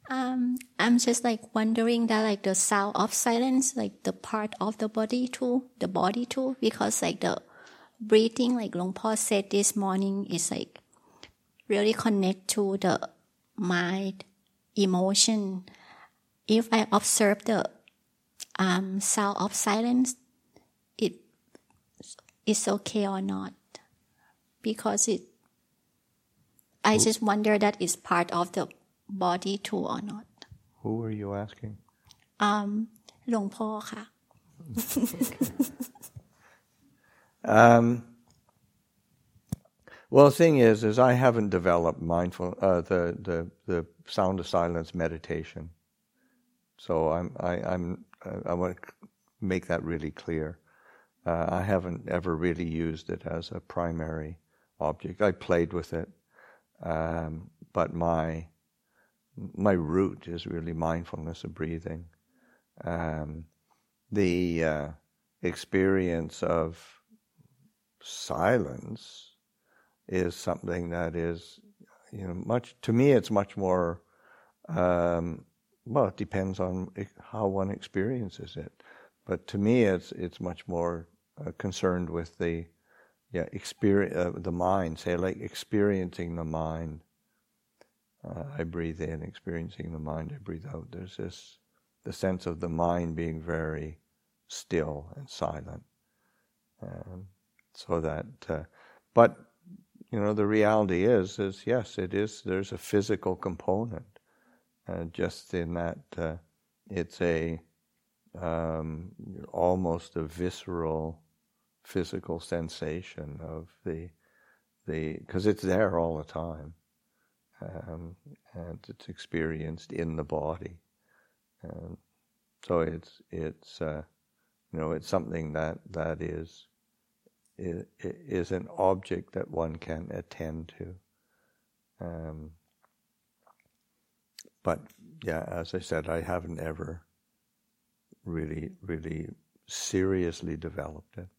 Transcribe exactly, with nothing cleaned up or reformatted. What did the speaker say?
Um, I'm just like wondering that like the sound of silence, like the part of the body too, the body too, because like the breathing, like Long Po said this morning, is like really connect to the mind, emotion. If I observe the um, sound of silence, it is okay or not, because it. I Who, just wonder that it's part of the body too or not. who are you asking? Um, หลวงพ่อค่ะ um, well, the thing is, is I haven't developed mindful uh, the the the sound of silence meditation. So I'm I, I'm I want to make that really clear. Uh, I haven't ever really used it as a primary object. I played with it, um, but my my root is really mindfulness of breathing. Um, the uh, experience of silence is something that is, you know, much to me. It's much more. Um, well, it depends on how one experiences it, but to me, it's it's much more uh, concerned with the yeah experience uh, the mind. Say like experiencing the mind. Uh, I breathe in, experiencing the mind. I breathe out. There's this the sense of the mind being very still and silent. Um, so that, uh, but you know, the reality is, is yes, it is. There's a physical component, uh, just in that uh, it's a um, almost a visceral, physical sensation of the the because it's there all the time, um, and it's experienced in the body, and so it's it's uh, you know it's something that that is. Is, is an object that one can attend to. Um, but yeah, as I said, I haven't ever really, really seriously developed it.